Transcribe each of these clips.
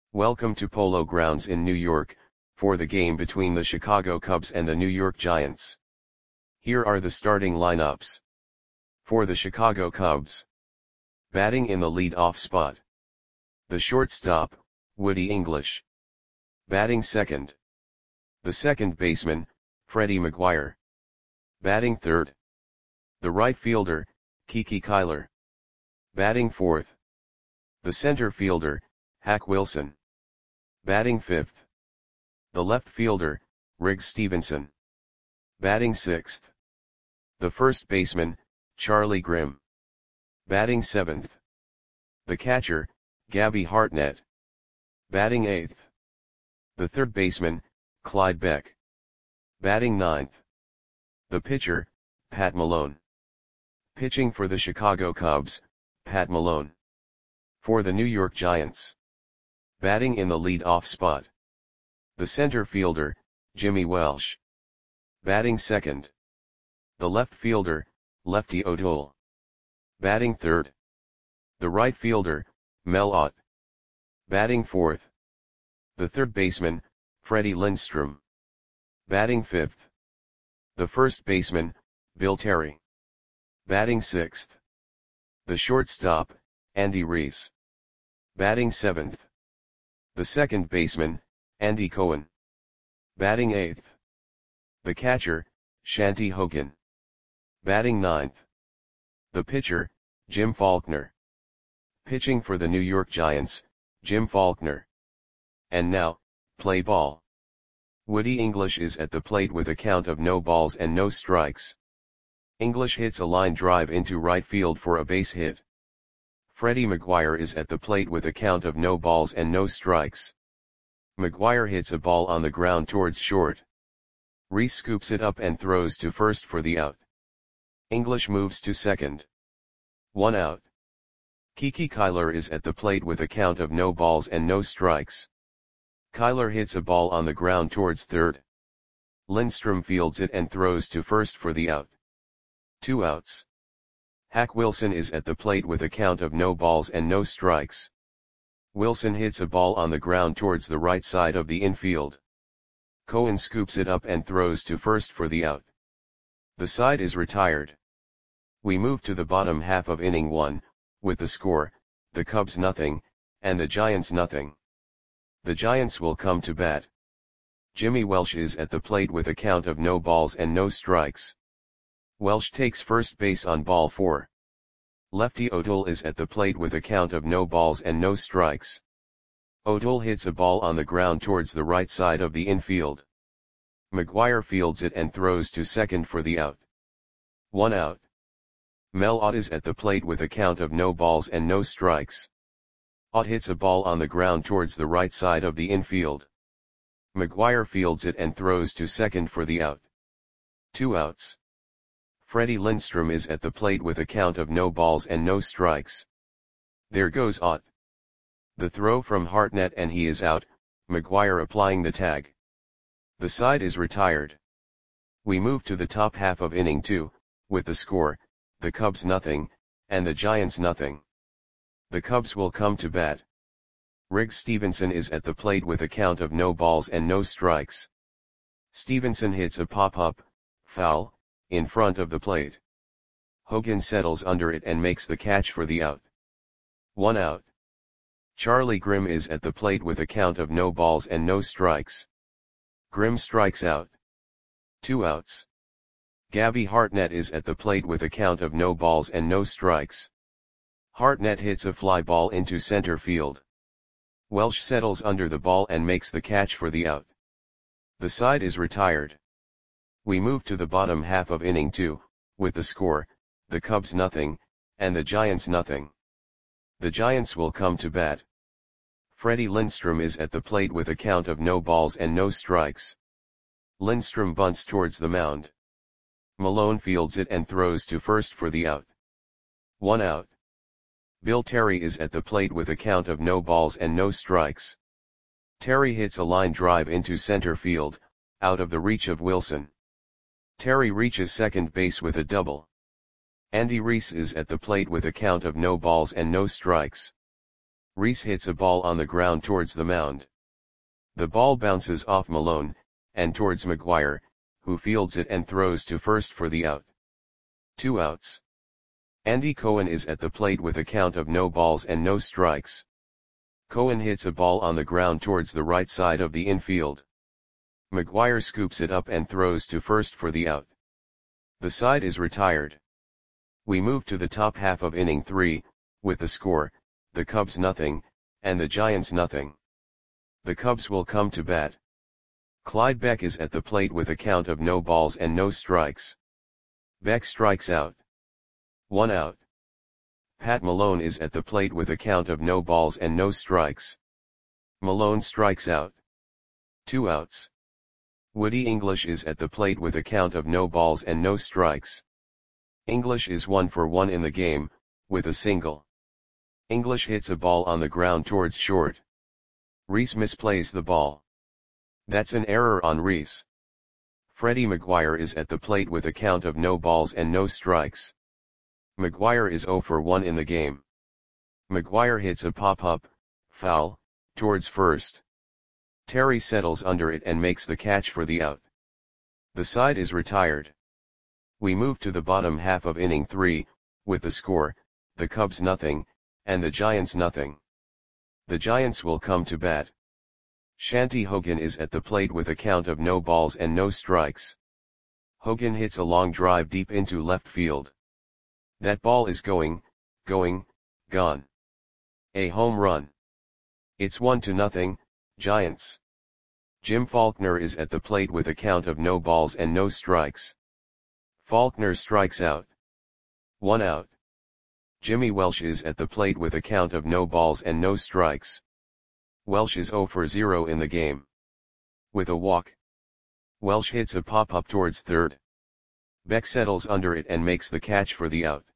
Welcome to Polo Grounds in New York, for the game between the Chicago Cubs and the New York Giants. Here are the starting lineups. For the Chicago Cubs. Batting in the lead-off spot. The shortstop, Woody English. Batting second. The second baseman, Freddie McGuire. Batting third. The right fielder, Kiki Kyler. Batting fourth. The center fielder, Hack Wilson. Batting fifth. The left fielder, Riggs Stephenson. Batting sixth. The first baseman, Charlie Grimm. Batting seventh. The catcher, Gabby Hartnett. Batting eighth. The third baseman, Clyde Beck. Batting ninth. The pitcher, Pat Malone. Pitching for the Chicago Cubs, Pat Malone. For the New York Giants. Batting in the lead-off spot. The center fielder, Jimmy Welsh. Batting second. The left fielder, Lefty O'Toole. Batting third. The right fielder, Mel Ott. Batting fourth. The third baseman, Freddie Lindstrom. Batting fifth. The first baseman, Bill Terry. Batting sixth. The shortstop, Andy Reese. Batting seventh. The second baseman, Andy Cohen. Batting eighth. The catcher, Shanty Hogan. Batting ninth. The pitcher, Jim Faulkner. Pitching for the New York Giants, Jim Faulkner. And now, play ball. Woody English is at the plate with a count of no balls and no strikes. English hits a line drive into right field for a base hit. Freddie McGuire is at the plate with a count of no balls and no strikes. McGuire hits a ball on the ground towards short. Reese scoops it up and throws to first for the out. English moves to second. 1 out. Kiki Kyler is at the plate with a count of no balls and no strikes. Kyler hits a ball on the ground towards third. Lindstrom fields it and throws to first for the out. 2 outs. Hack Wilson is at the plate with a count of no balls and no strikes. Wilson hits a ball on the ground towards the right side of the infield. Cohen scoops it up and throws to first for the out. The side is retired. We move to the bottom half of inning 1, with the score, the Cubs nothing, and the Giants nothing. The Giants will come to bat. Jimmy Welsh is at the plate with a count of no balls and no strikes. Welsh takes first base on ball 4. Lefty O'Toole is at the plate with a count of no balls and no strikes. O'Toole hits a ball on the ground towards the right side of the infield. McGuire fields it and throws to second for the out. 1 out. Mel Ott is at the plate with a count of no balls and no strikes. Ott hits a ball on the ground towards the right side of the infield. McGuire fields it and throws to second for the out. 2 outs. Freddie Lindstrom is at the plate with a count of no balls and no strikes. There goes Ott. The throw from Hartnett and he is out, McGuire applying the tag. The side is retired. We move to the top half of inning 2, with the score, the Cubs nothing, and the Giants nothing. The Cubs will come to bat. Riggs Stephenson is at the plate with a count of no balls and no strikes. Stephenson hits a pop-up, foul, in front of the plate. Hogan settles under it and makes the catch for the out. 1 out. Charlie Grimm is at the plate with a count of no balls and no strikes. Grimm strikes out. 2 outs. Gabby Hartnett is at the plate with a count of no balls and no strikes. Hartnett hits a fly ball into center field. Welsh settles under the ball and makes the catch for the out. The side is retired. We move to the bottom half of inning 2, with the score, the Cubs nothing, and the Giants nothing. The Giants will come to bat. Freddie Lindstrom is at the plate with a count of no balls and no strikes. Lindstrom bunts towards the mound. Malone fields it and throws to first for the out. 1 out. Bill Terry is at the plate with a count of no balls and no strikes. Terry hits a line drive into center field, out of the reach of Wilson. Terry reaches second base with a double. Andy Reese is at the plate with a count of no balls and no strikes. Reese hits a ball on the ground towards the mound. The ball bounces off Malone, and towards McGuire, who fields it and throws to first for the out. 2 outs. Andy Cohen is at the plate with a count of no balls and no strikes. Cohen hits a ball on the ground towards the right side of the infield. McGuire scoops it up and throws to first for the out. The side is retired. We move to the top half of inning 3, with the score, the Cubs nothing, and the Giants nothing. The Cubs will come to bat. Clyde Beck is at the plate with a count of no balls and no strikes. Beck strikes out. 1 out. Pat Malone is at the plate with a count of no balls and no strikes. Malone strikes out. 2 outs. Woody English is at the plate with a count of no balls and no strikes. English is 1 for 1 in the game, with a single. English hits a ball on the ground towards short. Reese misplays the ball. That's an error on Reese. Freddie McGuire is at the plate with a count of no balls and no strikes. McGuire is 0 for 1 in the game. McGuire hits a pop-up, foul, towards first. Terry settles under it and makes the catch for the out. The side is retired. We move to the bottom half of inning 3, with the score, the Cubs nothing, and the Giants nothing. The Giants will come to bat. Shanty Hogan is at the plate with a count of no balls and no strikes. Hogan hits a long drive deep into left field. That ball is going, gone. A home run. It's 1-0, Giants. Jim Faulkner is at the plate with a count of no balls and no strikes. Faulkner strikes out. 1 out. Jimmy Welsh is at the plate with a count of no balls and no strikes. Welsh is 0 for 0 in the game. With a walk. Welsh hits a pop-up towards third. Beck settles under it and makes the catch for the out.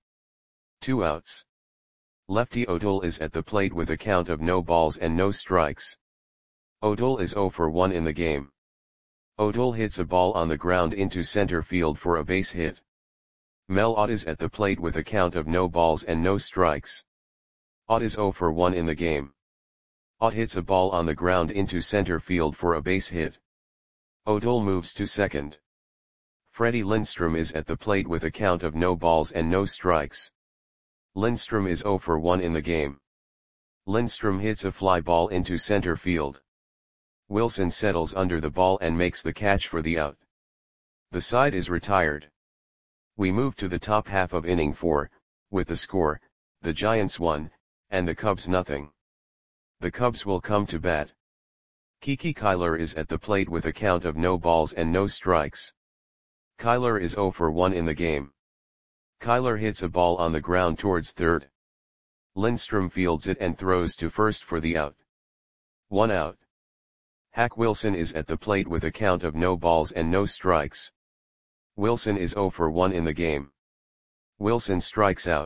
2 outs. Lefty O'Toole is at the plate with a count of no balls and no strikes. O'Toole is 0 for 1 in the game. O'Toole hits a ball on the ground into center field for a base hit. Mel Ott is at the plate with a count of no balls and no strikes. Ott is 0 for 1 in the game. Ott hits a ball on the ground into center field for a base hit. O'Toole moves to second. Freddie Lindstrom is at the plate with a count of no balls and no strikes. Lindstrom is 0 for 1 in the game. Lindstrom hits a fly ball into center field. Wilson settles under the ball and makes the catch for the out. The side is retired. We move to the top half of inning 4, with the score, the Giants 1, and the Cubs nothing. The Cubs will come to bat. Kiki Kyler is at the plate with a count of no balls and no strikes. Kyler is 0 for 1 in the game. Kyler hits a ball on the ground towards third. Lindstrom fields it and throws to first for the out. 1 out. Hack Wilson is at the plate with a count of no balls and no strikes. Wilson is 0 for 1 in the game. Wilson strikes out.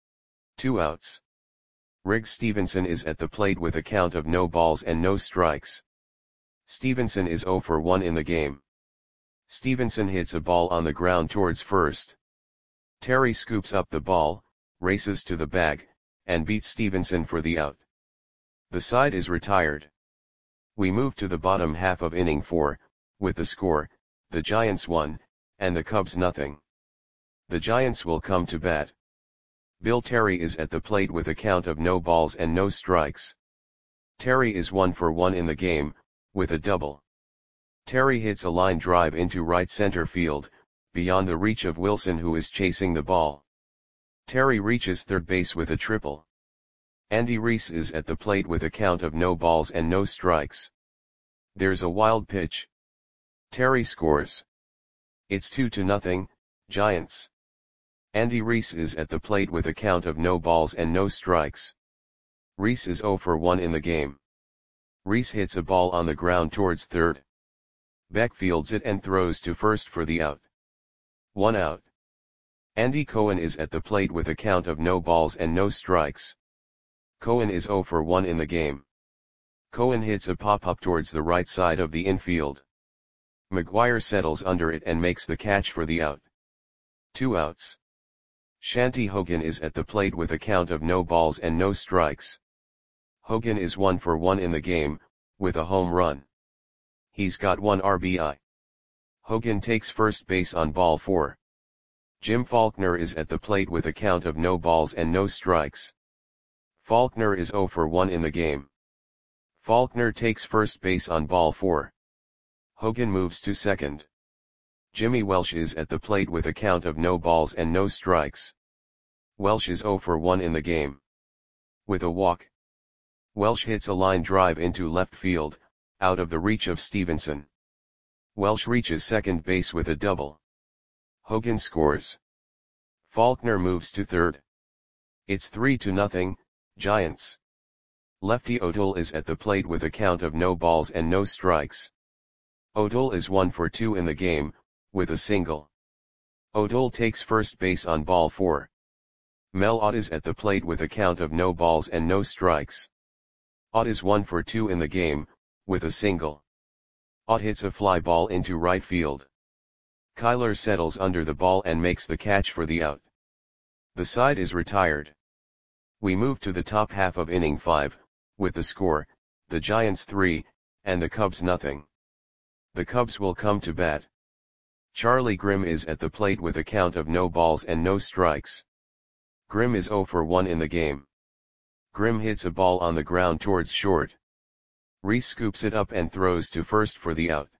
2 outs. Riggs Stevenson is at the plate with a count of no balls and no strikes. Stevenson is 0 for 1 in the game. Stevenson hits a ball on the ground towards first. Terry scoops up the ball, races to the bag, and beats Stevenson for the out. The side is retired. We move to the bottom half of inning 4, with the score, the Giants 1, and the Cubs nothing. The Giants will come to bat. Bill Terry is at the plate with a count of no balls and no strikes. Terry is 1 for 1 in the game, with a double. Terry hits a line drive into right center field, beyond the reach of Wilson who is chasing the ball. Terry reaches third base with a triple. Andy Reese is at the plate with a count of no balls and no strikes. There's a wild pitch. Terry scores. It's 2-0, Giants. Andy Reese is at the plate with a count of no balls and no strikes. Reese is 0 for 1 in the game. Reese hits a ball on the ground towards third. Beck fields it and throws to first for the out. 1 out. Andy Cohen is at the plate with a count of no balls and no strikes. Cohen is 0 for 1 in the game. Cohen hits a pop-up towards the right side of the infield. McGuire settles under it and makes the catch for the out. 2 outs. Shanty Hogan is at the plate with a count of no balls and no strikes. Hogan is 1 for 1 in the game, with a home run. He's got 1 RBI. Hogan takes first base on ball 4. Jim Faulkner is at the plate with a count of no balls and no strikes. Faulkner is 0 for 1 in the game. Faulkner takes first base on ball 4. Hogan moves to second. Jimmy Welsh is at the plate with a count of no balls and no strikes. Welsh is 0 for 1 in the game. With a walk, Welsh hits a line drive into left field, out of the reach of Stevenson. Welsh reaches second base with a double. Hogan scores. Faulkner moves to third. It's 3-0, Giants. Lefty O'Toole is at the plate with a count of no balls and no strikes. O'Toole is 1 for 2 in the game, with a single. O'Toole takes first base on ball 4. Mel Ott is at the plate with a count of no balls and no strikes. Ott is 1 for 2 in the game, with a single. Ott hits a fly ball into right field. Kyler settles under the ball and makes the catch for the out. The side is retired. We move to the top half of inning 5, with the score, the Giants 3, and the Cubs nothing. The Cubs will come to bat. Charlie Grimm is at the plate with a count of no balls and no strikes. Grimm is 0 for 1 in the game. Grimm hits a ball on the ground towards short. Reese scoops it up and throws to first for the out.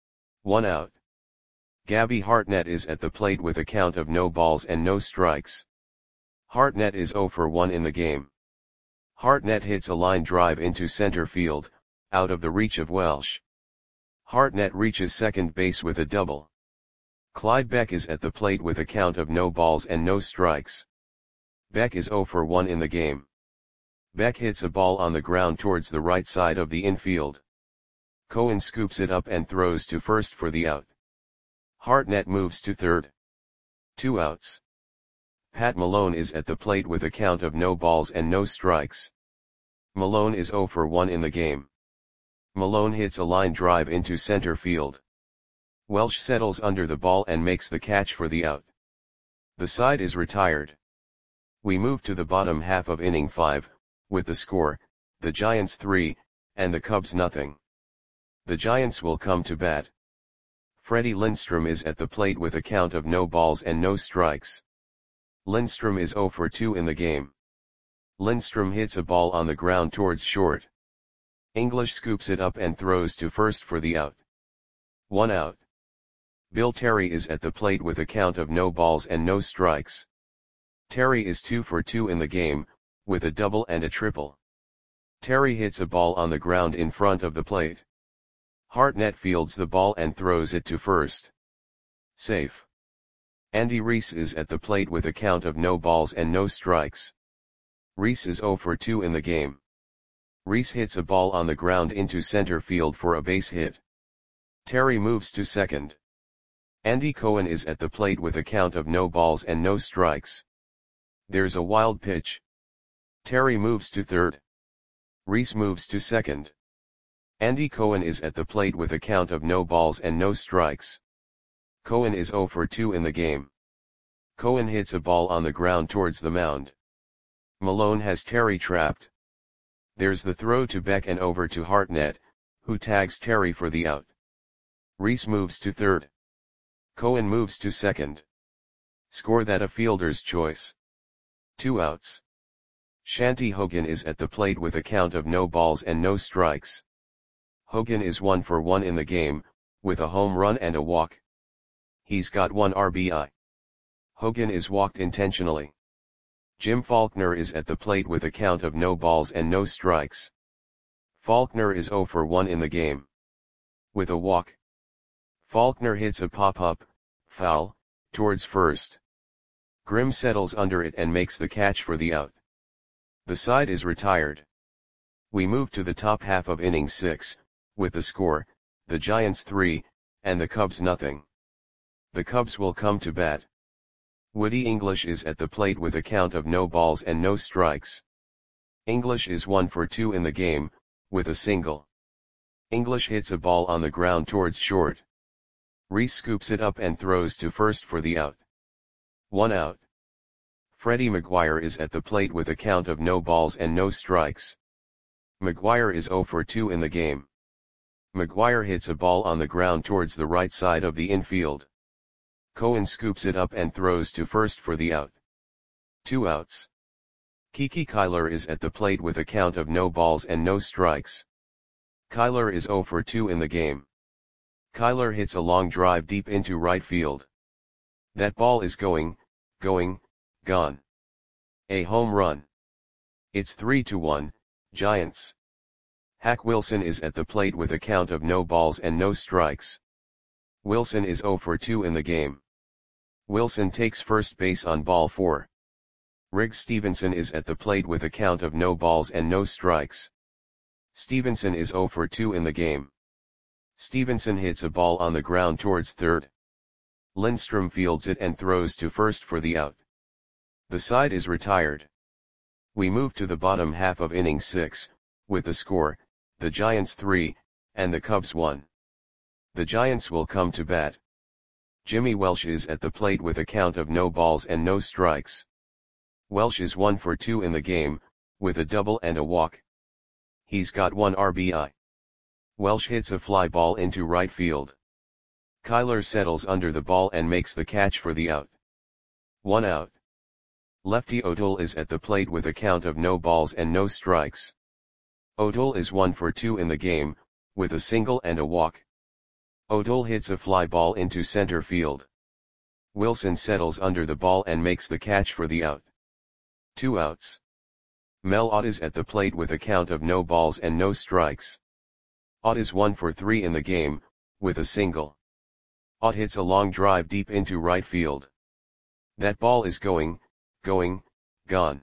1 out. Gabby Hartnett is at the plate with a count of no balls and no strikes. Hartnett is 0 for 1 in the game. Hartnett hits a line drive into center field, out of the reach of Welsh. Hartnett reaches second base with a double. Clyde Beck is at the plate with a count of no balls and no strikes. Beck is 0 for 1 in the game. Beck hits a ball on the ground towards the right side of the infield. Cohen scoops it up and throws to first for the out. Hartnett moves to third. 2 outs. Pat Malone is at the plate with a count of no balls and no strikes. Malone is 0 for 1 in the game. Malone hits a line drive into center field. Welsh settles under the ball and makes the catch for the out. The side is retired. We move to the bottom half of inning 5, with the score, the Giants 3, and the Cubs nothing. The Giants will come to bat. Freddie Lindstrom is at the plate with a count of no balls and no strikes. Lindstrom is 0 for 2 in the game. Lindstrom hits a ball on the ground towards short. English scoops it up and throws to first for the out. 1 out. Bill Terry is at the plate with a count of no balls and no strikes. Terry is 2 for 2 in the game, with a double and a triple. Terry hits a ball on the ground in front of the plate. Hartnett fields the ball and throws it to first. Safe. Andy Reese is at the plate with a count of no balls and no strikes. Reese is 0 for 2 in the game. Reese hits a ball on the ground into center field for a base hit. Terry moves to second. Andy Cohen is at the plate with a count of no balls and no strikes. There's a wild pitch. Terry moves to third. Reese moves to second. Andy Cohen is at the plate with a count of no balls and no strikes. Cohen is 0 for 2 in the game. Cohen hits a ball on the ground towards the mound. Malone has Terry trapped. There's the throw to Beck and over to Hartnett, who tags Terry for the out. Reese moves to third. Cohen moves to second. Score that a fielder's choice. 2 outs. Shanty Hogan is at the plate with a count of no balls and no strikes. Hogan is 1 for 1 in the game, with a home run and a walk. He's got 1 RBI. Hogan is walked intentionally. Jim Faulkner is at the plate with a count of no balls and no strikes. Faulkner is 0 for 1 in the game. With a walk. Faulkner hits a pop-up, foul, towards first. Grimm settles under it and makes the catch for the out. The side is retired. We move to the top half of inning 6, with the score, the Giants 3, and the Cubs nothing. The Cubs will come to bat. Woody English is at the plate with a count of no balls and no strikes. English is 1 for 2 in the game, with a single. English hits a ball on the ground towards short. Reese scoops it up and throws to first for the out. 1 out. Freddie McGuire is at the plate with a count of no balls and no strikes. McGuire is 0 for 2 in the game. McGuire hits a ball on the ground towards the right side of the infield. Cohen scoops it up and throws to first for the out. 2 outs. Kiki Kyler is at the plate with a count of no balls and no strikes. Kyler is 0 for 2 in the game. Kyler hits a long drive deep into right field. That ball is going, gone. A home run. It's 3-1, Giants. Hack Wilson is at the plate with a count of no balls and no strikes. Wilson is 0 for 2 in the game. Wilson takes first base on ball 4. Riggs Stevenson is at the plate with a count of no balls and no strikes. Stevenson is 0 for 2 in the game. Stevenson hits a ball on the ground towards third. Lindstrom fields it and throws to first for the out. The side is retired. We move to the bottom half of inning 6, with the score, the Giants 3, and the Cubs 1. The Giants will come to bat. Jimmy Welsh is at the plate with a count of no balls and no strikes. Welsh is 1 for 2 in the game, with a double and a walk. He's got 1 RBI. Welsh hits a fly ball into right field. Kyler settles under the ball and makes the catch for the out. 1 out. Lefty O'Toole is at the plate with a count of no balls and no strikes. O'Toole is 1 for 2 in the game, with a single and a walk. O'Toole hits a fly ball into center field. Wilson settles under the ball and makes the catch for the out. 2 outs. Mel Ott is at the plate with a count of no balls and no strikes. Ott is 1 for 3 in the game, with a single. Ott hits a long drive deep into right field. That ball is going, gone.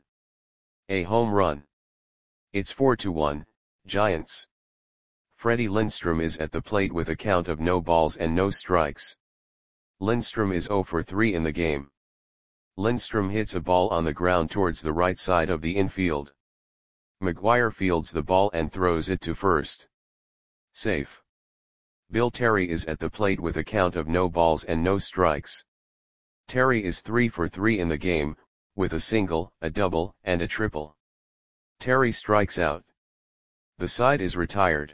A home run. It's 4-1, Giants. Freddie Lindstrom is at the plate with a count of no balls and no strikes. Lindstrom is 0 for 3 in the game. Lindstrom hits a ball on the ground towards the right side of the infield. McGuire fields the ball and throws it to first. Safe. Bill Terry is at the plate with a count of no balls and no strikes. Terry is 3 for 3 in the game, with a single, a double, and a triple. Terry strikes out. The side is retired.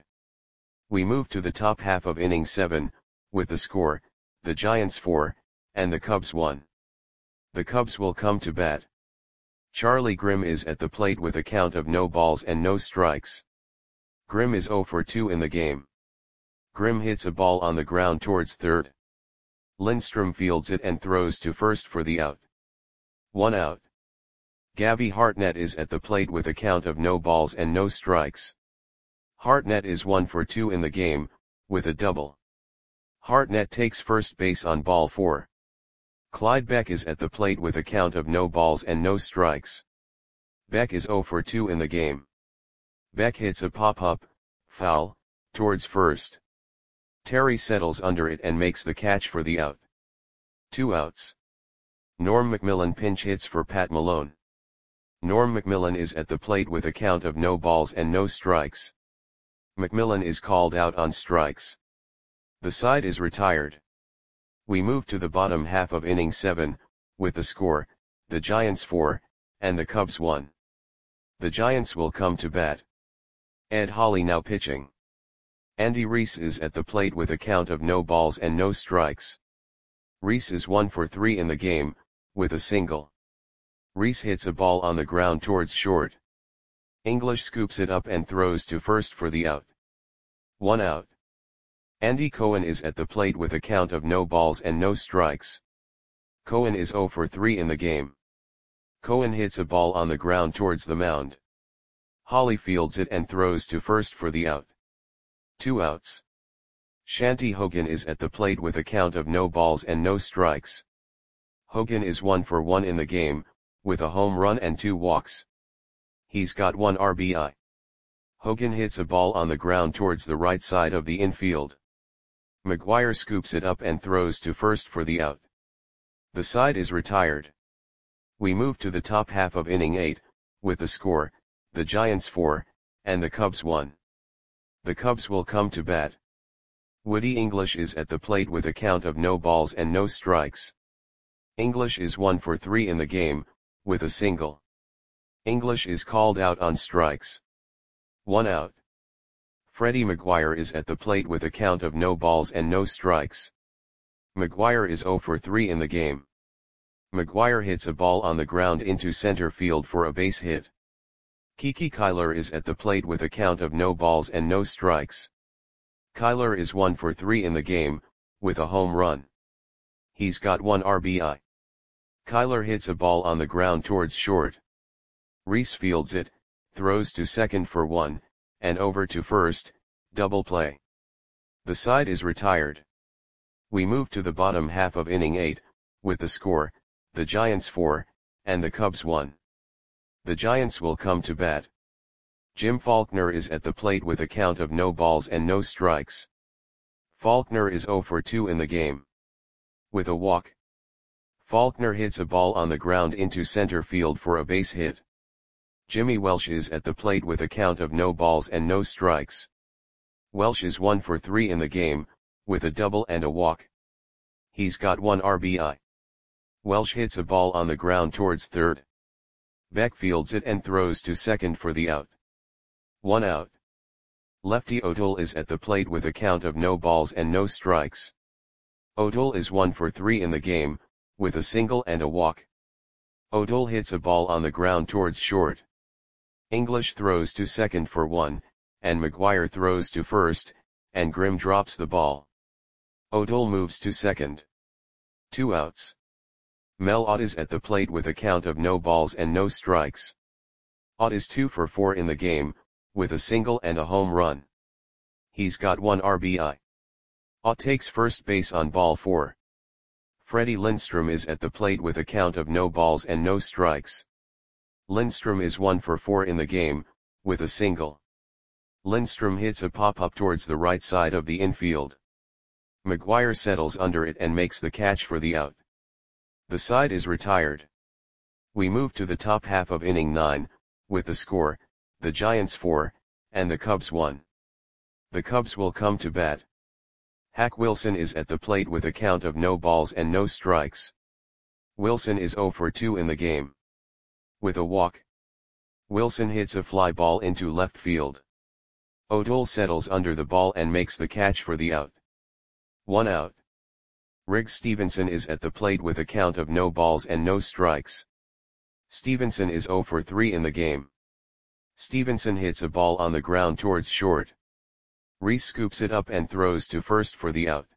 We move to the top half of inning 7, with the score, the Giants 4, and the Cubs 1. The Cubs will come to bat. Charlie Grimm is at the plate with a count of no balls and no strikes. Grimm is 0 for 2 in the game. Grimm hits a ball on the ground towards third. Lindstrom fields it and throws to first for the out. 1 out. Gabby Hartnett is at the plate with a count of no balls and no strikes. Hartnett is 1 for 2 in the game, with a double. Hartnett takes first base on ball 4. Clyde Beck is at the plate with a count of no balls and no strikes. Beck is 0 for 2 in the game. Beck hits a pop-up, foul, towards first. Terry settles under it and makes the catch for the out. 2 outs. Norm McMillan pinch hits for Pat Malone. Norm McMillan is at the plate with a count of no balls and no strikes. McMillan is called out on strikes. The side is retired. We move to the bottom half of inning 7, with the score, the Giants 4, and the Cubs 1. The Giants will come to bat. Ed Holley now pitching. Andy Reese is at the plate with a count of no balls and no strikes. Reese is 1 for 3 in the game, with a single. Reese hits a ball on the ground towards short. English scoops it up and throws to first for the out. 1 out. Andy Cohen is at the plate with a count of no balls and no strikes. Cohen is 0 for 3 in the game. Cohen hits a ball on the ground towards the mound. Holley fields it and throws to first for the out. 2 outs. Shanty Hogan is at the plate with a count of no balls and no strikes. Hogan is 1 for 1 in the game, with a home run and 2 walks. He's got 1 RBI. Hogan hits a ball on the ground towards the right side of the infield. McGuire scoops it up and throws to first for the out. The side is retired. We move to the top half of inning 8, with the score, the Giants 4, and the Cubs 1. The Cubs will come to bat. Woody English is at the plate with a count of no balls and no strikes. English is 1 for 3 in the game, with a single. English is called out on strikes. 1 out. Freddie Maguire is at the plate with a count of no balls and no strikes. Maguire is 0 for 3 in the game. Maguire hits a ball on the ground into center field for a base hit. Kiki Kyler is at the plate with a count of no balls and no strikes. Kyler is 1 for 3 in the game, with a home run. He's got 1 RBI. Kyler hits a ball on the ground towards short. Reese fields it, throws to second for 1, and over to first, double play. The side is retired. We move to the bottom half of inning 8, with the score, the Giants 4, and the Cubs 1. The Giants will come to bat. Jim Faulkner is at the plate with a count of no balls and no strikes. Faulkner is 0 for 2 in the game. With a walk. Faulkner hits a ball on the ground into center field for a base hit. Jimmy Welsh is at the plate with a count of no balls and no strikes. Welsh is 1 for 3 in the game, with a double and a walk. He's got 1 RBI. Welsh hits a ball on the ground towards third. Beck fields it and throws to second for the out. 1 out. Lefty O'Toole is at the plate with a count of no balls and no strikes. O'Toole is 1 for 3 in the game, with a single and a walk. O'Toole hits a ball on the ground towards short. English throws to second for 1, and Maguire throws to first, and Grimm drops the ball. O'Toole moves to second. 2 outs. Mel Ott is at the plate with a count of no balls and no strikes. Ott is 2 for 4 in the game, with a single and a home run. He's got 1 RBI. Ott takes first base on ball 4. Freddie Lindstrom is at the plate with a count of no balls and no strikes. Lindstrom is 1 for 4 in the game, with a single. Lindstrom hits a pop-up towards the right side of the infield. Maguire settles under it and makes the catch for the out. The side is retired. We move to the top half of inning 9, with the score, the Giants 4, and the Cubs 1. The Cubs will come to bat. Hack Wilson is at the plate with a count of no balls and no strikes. Wilson is 0 for 2 in the game. With a walk. Wilson hits a fly ball into left field. O'Toole settles under the ball and makes the catch for the out. 1 out. Riggs Stevenson is at the plate with a count of no balls and no strikes. Stevenson is 0 for 3 in the game. Stevenson hits a ball on the ground towards short. Reese scoops it up and throws to first for the out.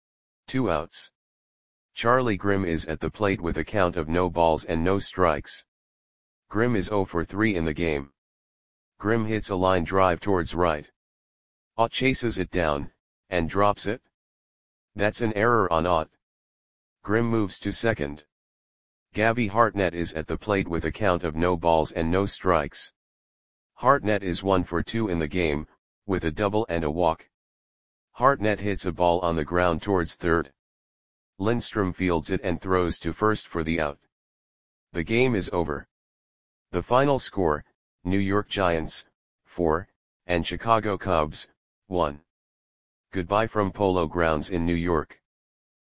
2 outs. Charlie Grimm is at the plate with a count of no balls and no strikes. Grimm is 0 for 3 in the game. Grimm hits a line drive towards right. Ott chases it down, and drops it. That's an error on Ott. Grimm moves to second. Gabby Hartnett is at the plate with a count of no balls and no strikes. Hartnett is 1 for 2 in the game, with a double and a walk. Hartnett hits a ball on the ground towards third. Lindstrom fields it and throws to first for the out. The game is over. The final score, New York Giants, 4, and Chicago Cubs, 1. Goodbye from Polo Grounds in New York.